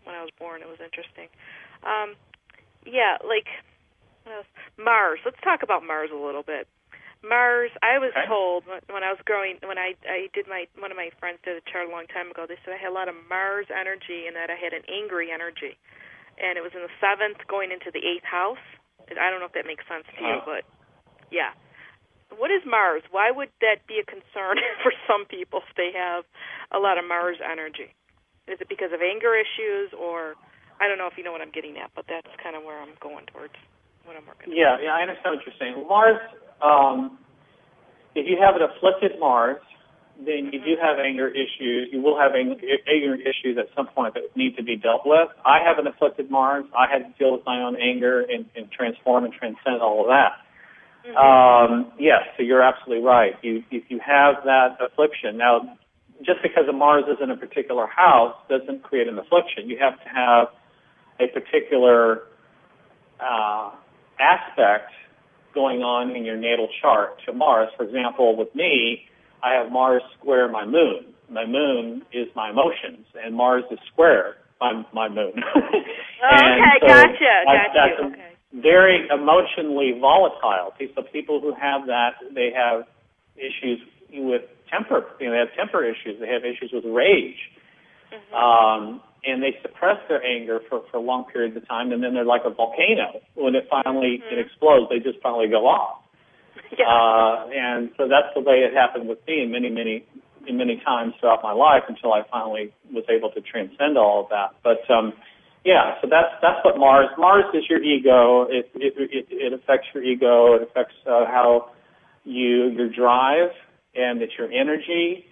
when I was born. It was interesting. Um, yeah, like what else? Mars. Let's talk about Mars a little bit. Mars. I was okay. told when I was growing, when I I did my one of my friends did a chart a long time ago. They said I had a lot of Mars energy and that I had an angry energy, and it was in the seventh going into the eighth house. I don't know if that makes sense to you, but yeah. What is Mars? Why would that be a concern for some people if they have a lot of Mars energy? Is it because of anger issues, or I don't know if you know what I'm getting at, but that's kind of where I'm going towards, what I'm working Yeah, yeah, I understand what you're saying. Mars, um, if you have an afflicted Mars, then you mm-hmm. do have anger issues. You will have anger, anger issues at some point that need to be dealt with. I have an afflicted Mars. I had to deal with my own anger and, and transform and transcend all of that. Mm-hmm. Um, yes, so you're absolutely right. You, if you have that affliction, now, just because a Mars is in a particular house doesn't create an affliction. You have to have a particular uh, aspect going on in your natal chart to Mars. For example, with me, I have Mars square my moon. My moon is my emotions, and Mars is square my, my moon. Oh, okay, so gotcha, I, gotcha. Okay. Very emotionally volatile. So people who have that, they have issues with temper. You know, they have temper issues. They have issues with rage. Mm-hmm. Um, and they suppress their anger for, for long periods of time, and then they're like a volcano. When it finally mm-hmm. it explodes, they just finally go off. Yeah. Uh, and so that's the way it happened with me many, many, many times throughout my life until I finally was able to transcend all of that. But um, yeah, so that's that's what Mars. Mars is your ego. It it it, it affects your ego. It affects uh, how you your drive, and it's your energy,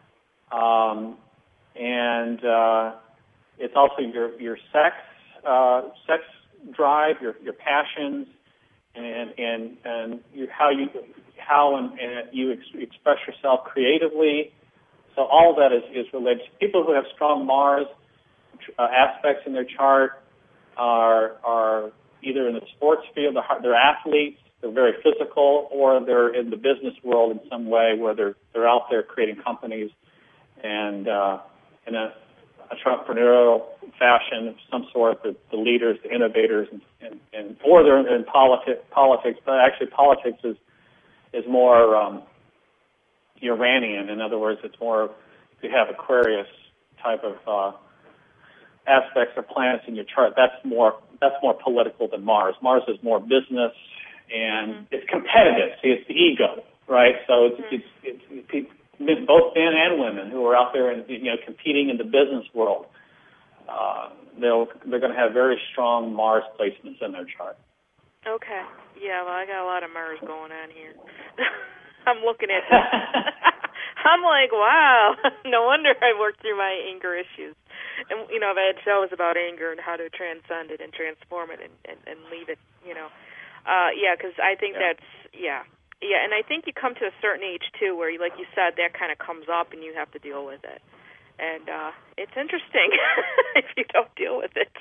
um, and uh, it's also your your sex uh, sex drive, your your passions, and and and you, how you how and, and you ex- express yourself creatively. So all of that is, is related to people who have strong Mars uh, aspects in their chart are are either in the sports field, they're, they're athletes, they're very physical, or they're in the business world in some way where they're they're out there creating companies and uh, in a, a entrepreneurial fashion of some sort, the, the leaders, the innovators, and, and, and or they're in politi- politics. But actually, politics is is more um, Uranian. In other words, it's more you have Aquarius type of uh, aspects or planets in your chart. That's more that's more political than Mars. Mars is more business, and mm-hmm. it's competitive. See, it's the ego, right? So it's, mm-hmm. it's, it's, it's people, both men and women who are out there and you know competing in the business world. Uh, they'll they're going to have very strong Mars placements in their chart. Okay. Yeah. Well, I got a lot of Mars going on here. I'm looking at this. I'm like, wow. No wonder I worked through my anger issues. And, you know, I've had shows about anger and how to transcend it and transform it and, and, and leave it, you know. Uh, yeah, because I think yeah. that's, yeah. Yeah, and I think you come to a certain age, too, where, you, like you said, that kind of comes up and you have to deal with it. And uh, it's interesting if you don't deal with it.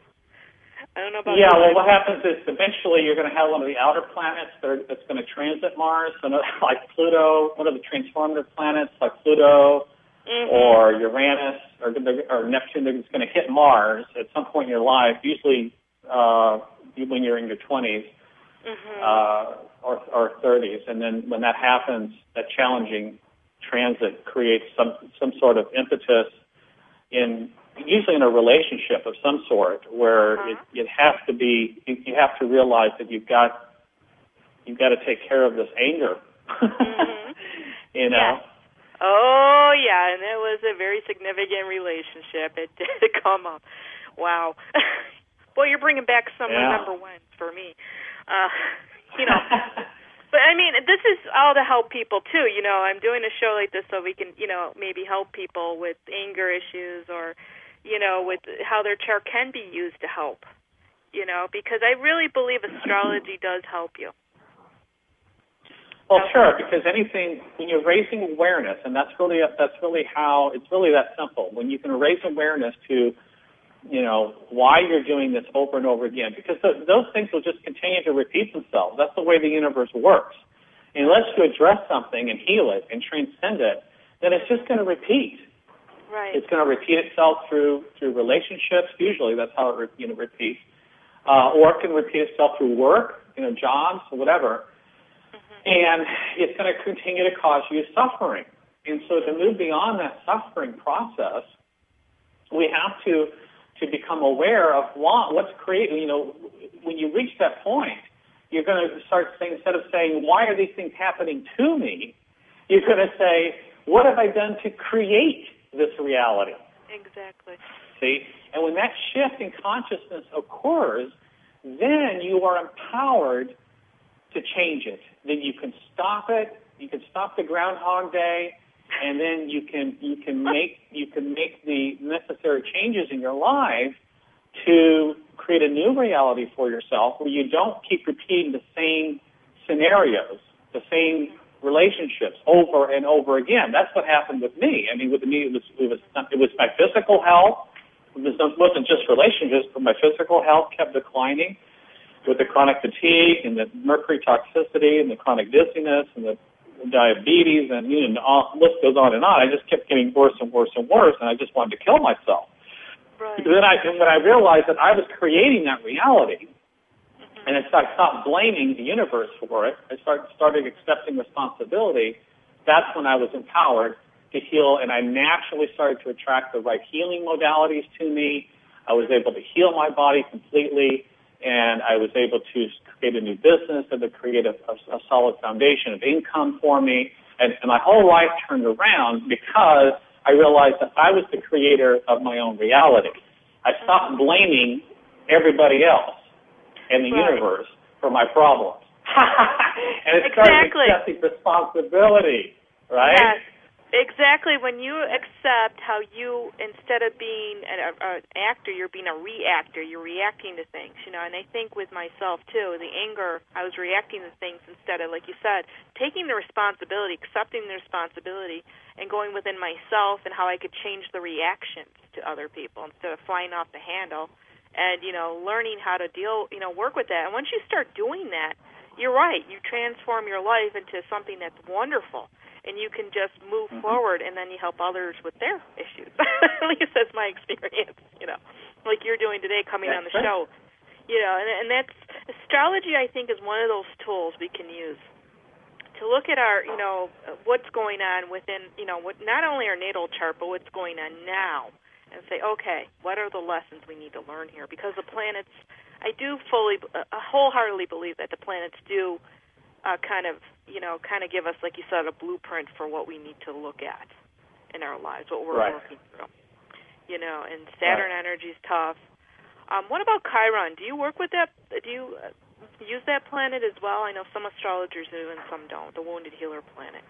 I don't know about Yeah, you. well, what happens is eventually you're going to have one of the outer planets that are, that's going to transit Mars, so like Pluto, one of the transformative planets like Pluto mm-hmm. or Uranus or, or Neptune that's going to hit Mars at some point in your life, usually uh, when you're in your twenties mm-hmm. uh, or, or thirties. And then when that happens, that challenging transit creates some, some sort of impetus in usually in a relationship of some sort where uh-huh. it, it has to be, you, you have to realize that you've got, you've got to take care of this anger, mm-hmm. you know? Yeah. Oh, yeah, and it was a very significant relationship. It did come up. Wow. Boy, you're bringing back some yeah. number ones for me. Uh, you know, but I mean, this is all to help people, too. You know, I'm doing a show like this so we can, you know, maybe help people with anger issues or, you know, with how their chart can be used to help, you know, because I really believe astrology does help you. Well, sure, because anything, when you're raising awareness, and that's really, that's really how, it's really that simple. When you can raise awareness to, you know, why you're doing this over and over again, because th- those things will just continue to repeat themselves. That's the way the universe works. Unless you address something and heal it and transcend it, then it's just going to repeat. Right. It's going to repeat itself through through relationships. Usually, that's how it re- you know repeats, uh, or it can repeat itself through work, you know, jobs, or whatever. Mm-hmm. And it's going to continue to cause you suffering. And so, to move beyond that suffering process, we have to to become aware of what, what's creating. You know, when you reach that point, you're going to start saying, instead of saying, "Why are these things happening to me?" you're going to say, "What have I done to create this reality?" Exactly. See? And when that shift in consciousness occurs, then you are empowered to change it. Then you can stop it. You can stop the Groundhog Day, and then you can you can make you can make the necessary changes in your life to create a new reality for yourself, where you don't keep repeating the same scenarios, the same relationships over and over again. That's what happened with me. I mean, with me, it was it was, it was my physical health. It wasn't just relationships, but my physical health kept declining with the chronic fatigue and the mercury toxicity and the chronic dizziness and the diabetes, and you know, all, the list goes on and on. I just kept getting worse and worse and worse, and I just wanted to kill myself. Right. But then I, when I realized that I was creating that reality, mm-hmm. and I stopped blaming the universe for it, I started, started accepting responsibility, that's when I was empowered to heal, and I naturally started to attract the right healing modalities to me. I was able to heal my body completely, and I was able to create a new business and to create a, a, a solid foundation of income for me. And, and my whole life turned around because I realized that I was the creator of my own reality. I stopped blaming everybody else and the right. universe for my problems. And it started exactly. accepting responsibility, right? Yes. Exactly. When you accept how you, instead of being an, an actor, you're being a reactor. You're reacting to things, you know. And I think with myself, too, the anger, I was reacting to things instead of, like you said, taking the responsibility, accepting the responsibility, and going within myself and how I could change the reactions to other people instead of flying off the handle and, you know, learning how to deal, you know, work with that. And once you start doing that, you're right. You transform your life into something that's wonderful. And you can just move mm-hmm. forward, and then you help others with their issues. At least that's my experience, you know, like you're doing today coming that's on the right. show. You know, and, and that's, astrology, I think, is one of those tools we can use to look at our, you know, what's going on within, you know, what, not only our natal chart, but what's going on now, and say, okay, what are the lessons we need to learn here? Because the planets, I do fully, uh, wholeheartedly believe that the planets do Uh, kind of, you know, kind of give us, like you said, a blueprint for what we need to look at in our lives, what we're right. working through. You know, and Saturn right. energy is tough. Um, what about Chiron? Do you work with that? Do you uh, use that planet as well? I know some astrologers do and some don't, the wounded healer planet.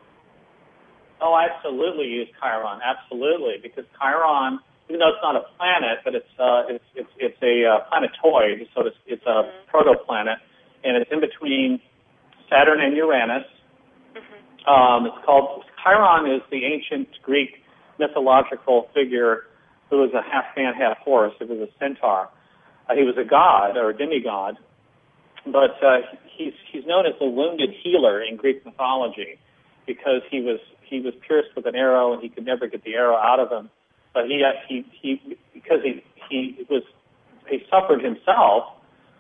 Oh, I absolutely use Chiron, absolutely, because Chiron, even though it's not a planet, but it's uh, it's it's it's a uh, planetoid, so it's it's a mm-hmm. protoplanet, and it's in between Saturn and Uranus. Mm-hmm. Um, it's called, Chiron is the ancient Greek mythological figure who was a half man, half horse. He was a centaur. Uh, he was a god or a demigod, but uh, he's he's known as the wounded healer in Greek mythology because he was he was pierced with an arrow and he could never get the arrow out of him. But he he he because he he was he suffered himself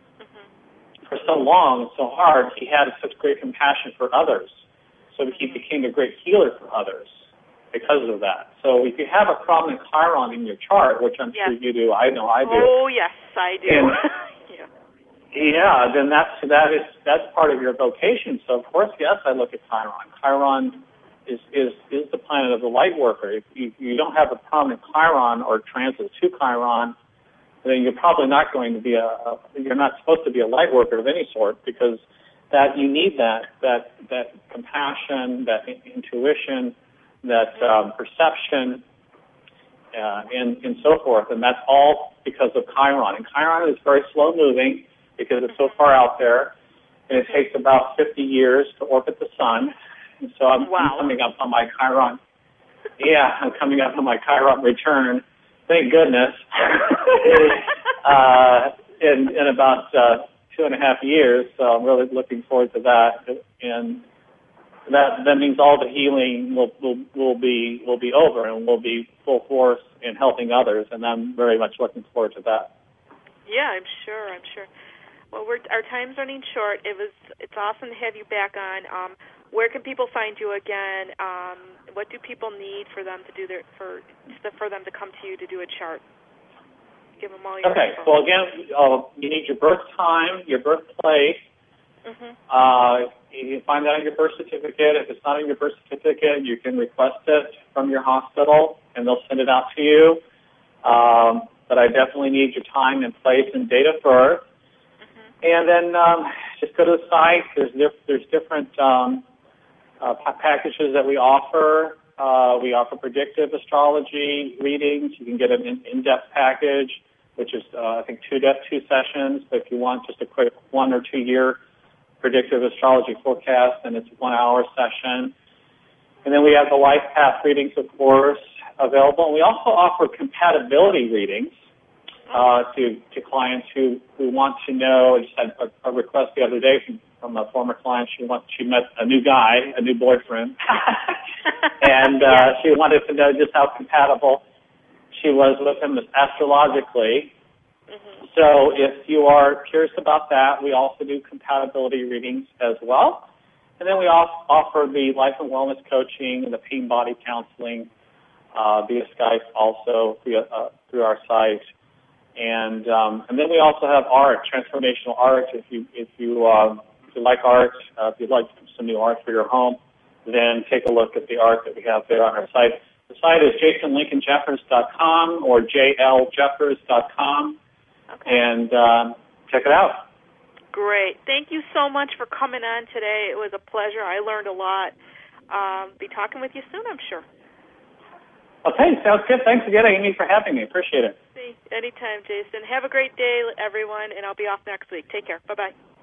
for so long and so hard, he had such great compassion for others. So he became a great healer for others because of that. So if you have a prominent Chiron in your chart, which I'm yes. sure you do, I know I do. Oh, yes, I do. And, yeah. yeah, then that's, that is, that's part of your vocation. So, of course, yes, I look at Chiron. Chiron is, is, is the planet of the light worker. If you, you don't have a prominent Chiron or transit to Chiron, then you're probably not going to be a, a, you're not supposed to be a light worker of any sort, because that you need that, that, that compassion, that intuition, that um, perception, uh, and, and so forth. And that's all because of Chiron. And Chiron is very slow moving because it's so far out there, and it takes about fifty years to orbit the sun. And so I'm, wow. I'm coming up on my Chiron. Yeah, I'm coming up on my Chiron return. Thank goodness. uh, in, in about uh, two and a half years, so I'm really looking forward to that. And that that means all the healing will will will be will be over and will be full force in helping others, and I'm very much looking forward to that. Yeah, I'm sure. I'm sure. Well, we're, our time's running short. It was it's awesome to have you back on. Um, where can people find you again? Um, what do people need for them to do their for for them to come to you to do a chart? Give them all your Okay. info. Well, again, uh, you need your birth time, your birthplace. Mm-hmm. Uh, you can find that on your birth certificate. If it's not on your birth certificate, you can request it from your hospital, and they'll send it out to you. Um, but I definitely need your time and place and date of birth. Mm-hmm. And then um, just go to the site. There's diff- there's different um, uh, packages that we offer. Uh, we offer predictive astrology readings. You can get an in- in-depth package, which is uh, I think two de- two sessions. But if you want just a quick one or two year predictive astrology forecast, and it's a one-hour session. And then we have the life path readings, of course, available. And we also offer compatibility readings uh, to to clients who, who want to know. I just had a, a request the other day from, from a former client. She want, she met a new guy, a new boyfriend, and uh, yeah. she wanted to know just how compatible she was with him astrologically. Mm-hmm. So if you are curious about that, we also do compatibility readings as well. And then we also offer the life and wellness coaching and the Peen Body counseling uh, via Skype also via, uh, through our site. And um, and then we also have art, transformational art. If you if you uh, if you like art, uh, if you'd like some new art for your home, then take a look at the art that we have there on our site. The site is jason lincoln jeffers dot com or j l jeffers dot com. Okay. And um, check it out. Great. Thank you so much for coming on today. It was a pleasure. I learned a lot. Um, be talking with you soon, I'm sure. Okay, sounds good. Thanks again, Amy, for having me. Appreciate it. Anytime, Jason. Have a great day, everyone, and I'll be off next week. Take care. Bye-bye.